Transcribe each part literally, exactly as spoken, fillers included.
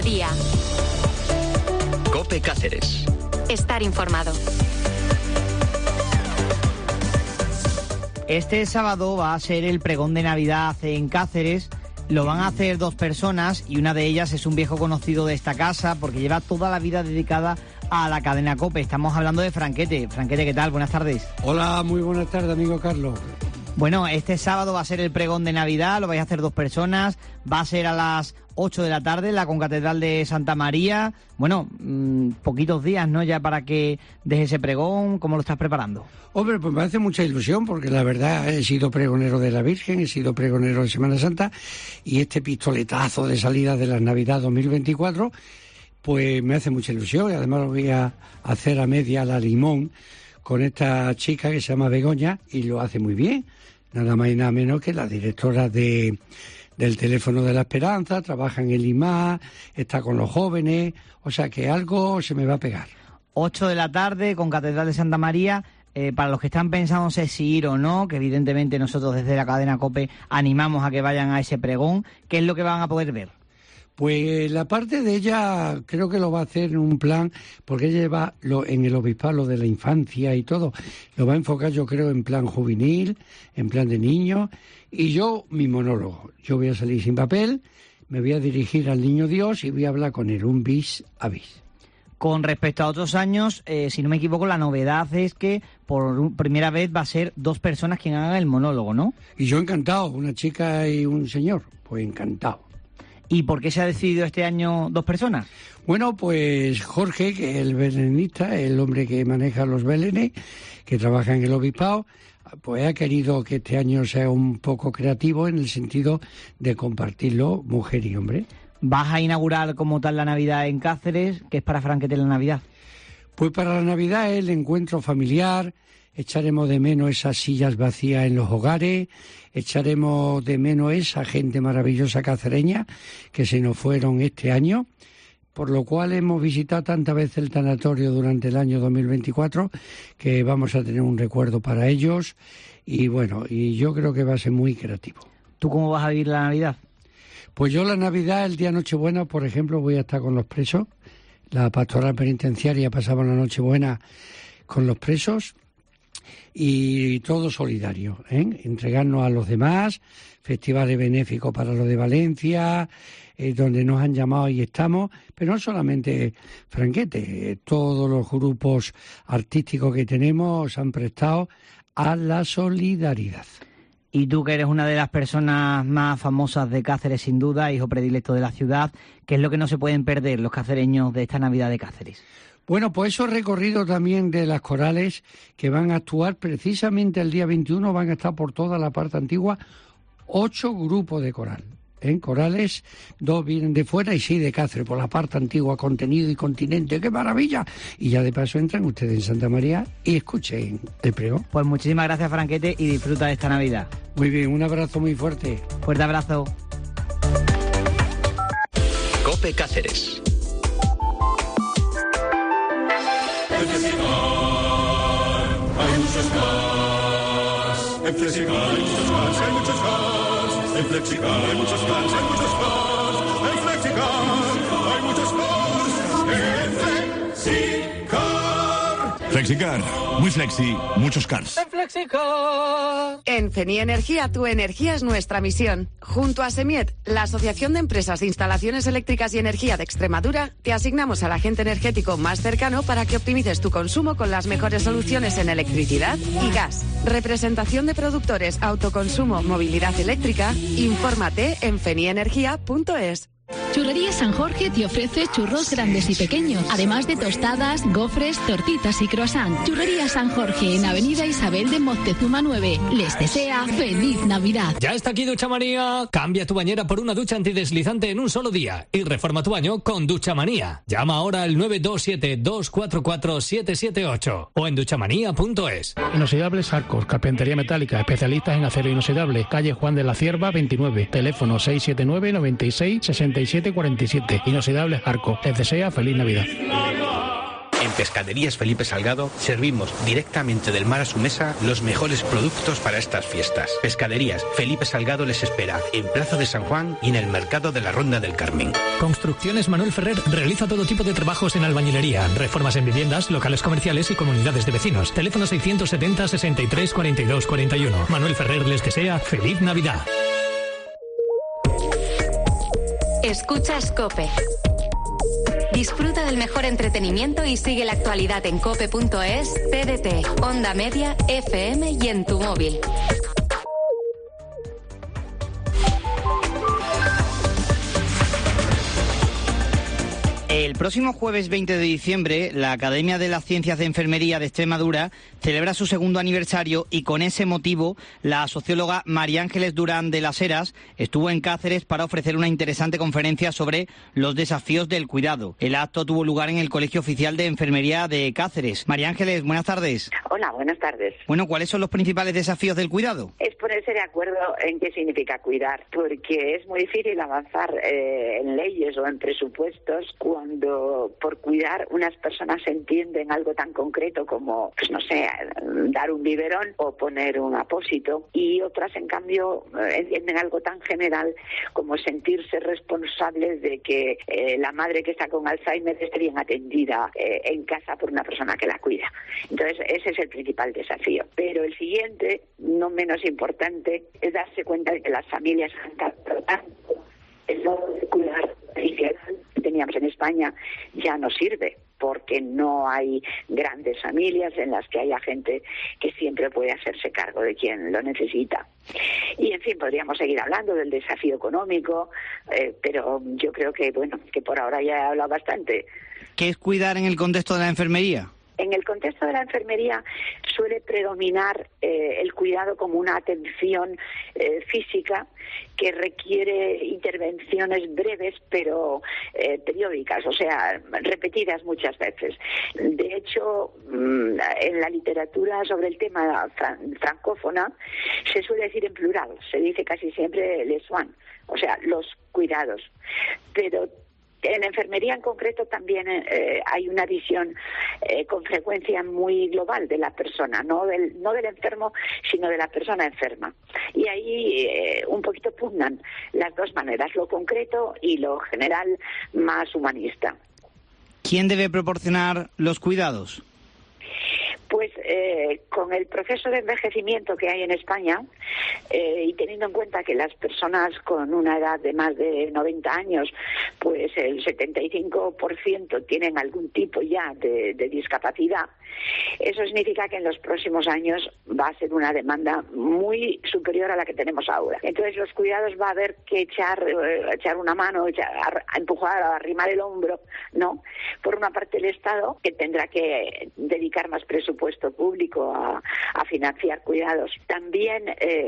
mediodía. COPE Cáceres. Estar informado. Este sábado va a ser el pregón de Navidad en Cáceres. Lo van a hacer dos personas y una de ellas es un viejo conocido de esta casa porque lleva toda la vida dedicada a la cadena COPE. Estamos hablando de Franquete. Franquete, ¿qué tal? Buenas tardes. Hola, muy buenas tardes, amigo Carlos. Bueno, este sábado va a ser el pregón de Navidad, lo vais a hacer dos personas, va a ser a las ocho de la tarde en la Concatedral de Santa María. Bueno, mmm, poquitos días, ¿no?, ya para que deje ese pregón. ¿Cómo lo estás preparando? Hombre, pues me hace mucha ilusión porque la verdad he sido pregonero de la Virgen, he sido pregonero de Semana Santa y este pistoletazo de salida de la Navidad dos mil veinticuatro pues me hace mucha ilusión y además lo voy a hacer a media la limón con esta chica que se llama Begoña y lo hace muy bien. Nada más y nada menos que la directora de, del Teléfono de la Esperanza, trabaja en el I M A, está con los jóvenes, o sea que algo se me va a pegar. ocho de la tarde con Catedral de Santa María. Eh, para los que están pensando si ir o no, que evidentemente nosotros desde la cadena COPE animamos a que vayan a ese pregón, ¿qué es lo que van a poder ver? Pues la parte de ella creo que lo va a hacer en un plan, porque ella lleva lo, en el obispado lo de la infancia y todo, lo va a enfocar yo creo en plan juvenil, en plan de niños, y yo mi monólogo, yo voy a salir sin papel, me voy a dirigir al Niño Dios y voy a hablar con él, un bis a bis. Con respecto a otros años, eh, si no me equivoco, la novedad es que por primera vez va a ser dos personas quien hagan el monólogo, ¿no? Y yo encantado, una chica y un señor, pues encantado. ¿Y por qué se ha decidido este año dos personas? Bueno, pues Jorge, que es el belenista, el hombre que maneja los belenes, que trabaja en el obispado, pues ha querido que este año sea un poco creativo en el sentido de compartirlo mujer y hombre. ¿Vas a inaugurar como tal la Navidad en Cáceres? ¿Qué es para Franquete la Navidad? Pues para la Navidad es el encuentro familiar, echaremos de menos esas sillas vacías en los hogares, echaremos de menos esa gente maravillosa cacereña que se nos fueron este año, por lo cual hemos visitado tantas veces el tanatorio durante el año dos mil veinticuatro que vamos a tener un recuerdo para ellos y bueno, y yo creo que va a ser muy creativo. ¿Tú cómo vas a vivir la Navidad? Pues yo la Navidad, el día Nochebuena, por ejemplo, voy a estar con los presos. La pastoral penitenciaria pasaba la Nochebuena con los presos y todo solidario, ¿eh? Entregarnos a los demás, festivales benéficos para los de Valencia, eh, donde nos han llamado y estamos, pero no solamente Franquete, eh, todos los grupos artísticos que tenemos se han prestado a la solidaridad. Y tú, que eres una de las personas más famosas de Cáceres, sin duda, hijo predilecto de la ciudad, ¿qué es lo que no se pueden perder los cacereños de esta Navidad de Cáceres? Bueno, pues esos recorridos también de las corales que van a actuar precisamente el día veintiuno, van a estar por toda la parte antigua, ocho grupos de coral. En corales, dos vienen de fuera y seis de Cáceres, por la parte antigua, contenido y continente, ¡qué maravilla! Y ya de paso entran ustedes en Santa María y escuchen el pregón. Pues muchísimas gracias, Franquete, y disfruta de esta Navidad. Muy bien, un abrazo muy fuerte. Fuerte abrazo. COPE Cáceres. En Flexicar hay muchos cars. En Flexicar hay muchos cars, hay muchos cars. En Flexicar hay muchos cars, hay muchos cars. En Flexicar hay muchos cars. En Flexicar. Flexicar, muy flexi, muchos cars. En Flexicar. En Feni Energía, tu energía es nuestra misión. Junto a Semiet, la Asociación de Empresas de Instalaciones Eléctricas y Energía de Extremadura, te asignamos al agente energético más cercano para que optimices tu consumo con las mejores soluciones en electricidad y gas. Representación de productores, autoconsumo, movilidad eléctrica. Infórmate en fenienergia punto es. Churrería San Jorge te ofrece churros grandes y pequeños, además de tostadas, gofres, tortitas y croissant. Churrería San Jorge en Avenida Isabel de Moctezuma nueve. Les desea feliz Navidad. Ya está aquí Ducha Manía. Cambia tu bañera por una ducha antideslizante en un solo día y reforma tu baño con Ducha Manía. Llama ahora al nueve dos siete, dos cuatro cuatro, siete siete ocho o en duchamanía punto es. Inoxidables Arcos, carpintería metálica, especialistas en acero inoxidable. Calle Juan de la Cierva veintinueve. Teléfono seis siete nueve, noventa y seis, sesenta y siete cuarenta y siete. Inoxidables Arcos. Les desea feliz Navidad. En En Pescaderías Felipe Salgado servimos directamente del mar a su mesa los mejores productos para estas fiestas. Pescaderías Felipe Salgado les espera en Plaza de San Juan y en el Mercado de la Ronda del Carmen. Construcciones Manuel Ferrer realiza todo tipo de trabajos en albañilería, reformas en viviendas, locales comerciales y comunidades de vecinos. Teléfono seiscientos setenta, sesenta y tres, cuarenta y dos, cuarenta y uno. Manuel Ferrer les desea feliz Navidad. Escuchas COPE. Disfruta del mejor entretenimiento y sigue la actualidad en cope punto es, T D T, Onda Media, F M y en tu móvil. El próximo jueves veinte de diciembre, la Academia de las Ciencias de Enfermería de Extremadura celebra su segundo aniversario y con ese motivo la socióloga María Ángeles Durán de las Heras estuvo en Cáceres para ofrecer una interesante conferencia sobre los desafíos del cuidado. El acto tuvo lugar en el Colegio Oficial de Enfermería de Cáceres. María Ángeles, buenas tardes. Hola, buenas tardes. Bueno, ¿cuáles son los principales desafíos del cuidado? Es ponerse de acuerdo en qué significa cuidar, porque es muy difícil avanzar eh, en leyes o en presupuestos cuando por cuidar unas personas entienden algo tan concreto como, pues no sé, dar un biberón o poner un apósito, y otras, en cambio, entienden algo tan general como sentirse responsables de que eh, la madre que está con Alzheimer esté bien atendida eh, en casa por una persona que la cuida. Entonces, ese es el principal desafío. Pero el siguiente, no menos importante, es darse cuenta de que las familias están tratando el modo de cuidar tradicional que teníamos en España ya no sirve, porque no hay grandes familias en las que haya gente que siempre puede hacerse cargo de quien lo necesita. Y en fin, podríamos seguir hablando del desafío económico, eh, pero yo creo que, bueno, que por ahora ya he hablado bastante. ¿Qué es cuidar en el contexto de la enfermería? En el contexto de la enfermería suele predominar eh, el cuidado como una atención eh, física que requiere intervenciones breves pero eh, periódicas, o sea, repetidas muchas veces. De hecho, en la literatura sobre el tema fran- francófona se suele decir en plural, se dice casi siempre les soins, o sea, los cuidados. Pero en la enfermería en concreto también eh, hay una visión eh, con frecuencia muy global de la persona, no del, no del enfermo, sino de la persona enferma. Y ahí eh, un poquito pugnan las dos maneras, lo concreto y lo general más humanista. ¿Quién debe proporcionar los cuidados? Pues eh, con el proceso de envejecimiento que hay en España eh, y teniendo en cuenta que las personas con una edad de más de noventa años, pues el setenta y cinco por ciento tienen algún tipo ya de, de discapacidad, eso significa que en los próximos años va a ser una demanda muy superior a la que tenemos ahora. Entonces los cuidados va a haber que echar, eh, echar una mano, echar, a empujar, a arrimar el hombro, ¿no? Por una parte el Estado, que tendrá que dedicar más presupuesto público a, a financiar cuidados. También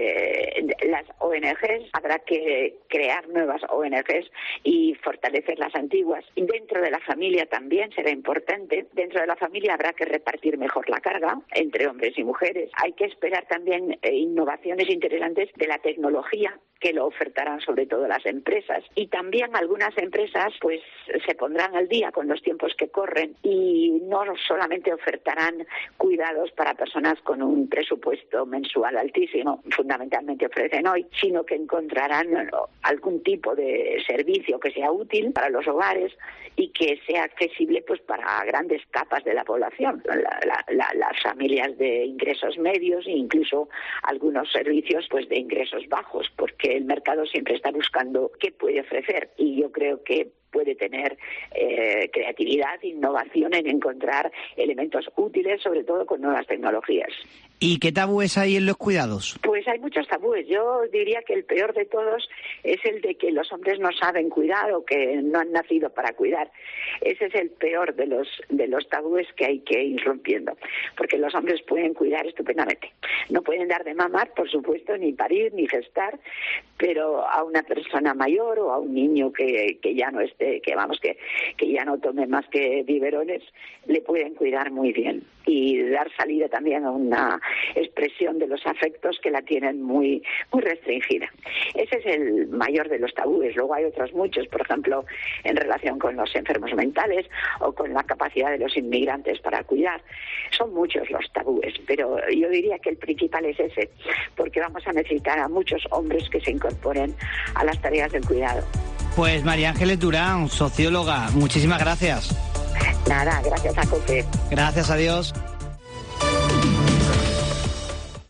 eh, las O N Ges, habrá que crear nuevas O N Ges y fortalecer las antiguas. Y dentro de la familia también será importante. Dentro de la familia habrá que repartir mejor la carga entre hombres y mujeres. Hay que esperar también eh, innovaciones interesantes de la tecnología, que lo ofertarán sobre todo las empresas. Y también algunas empresas pues se pondrán al día con los tiempos que corren y no solamente ofertarán cuidados para personas con un presupuesto mensual altísimo, fundamentalmente ofrecen hoy, sino que encontrarán algún tipo de servicio que sea útil para los hogares y que sea accesible pues para grandes capas de la población, la, la, la, las familias de ingresos medios e incluso algunos servicios pues de ingresos bajos, porque el mercado siempre está buscando qué puede ofrecer y yo creo que puede tener eh, creatividad, innovación en encontrar elementos útiles, sobre todo con nuevas tecnologías. ¿Y qué tabúes hay en los cuidados? Pues hay muchos tabúes. Yo diría que el peor de todos es el de que los hombres no saben cuidar o que no han nacido para cuidar. Ese es el peor de los de los tabúes que hay que ir rompiendo, porque los hombres pueden cuidar estupendamente. No pueden dar de mamar, por supuesto, ni parir, ni gestar, pero a una persona mayor o a un niño que, que ya no esté, que vamos, que, que ya no tome más que biberones, le pueden cuidar muy bien y dar salida también a una expresión de los afectos que la tienen muy, muy restringida. Ese es el mayor de los tabúes. Luego hay otros muchos, por ejemplo, en relación con los enfermos mentales o con la capacidad de los inmigrantes para cuidar. Son muchos los tabúes, pero yo diría que el principal es ese, porque vamos a necesitar a muchos hombres que se incorporen a las tareas del cuidado. Pues María Ángeles Durán, socióloga, muchísimas gracias. Nada, gracias a COPE. Gracias, adiós.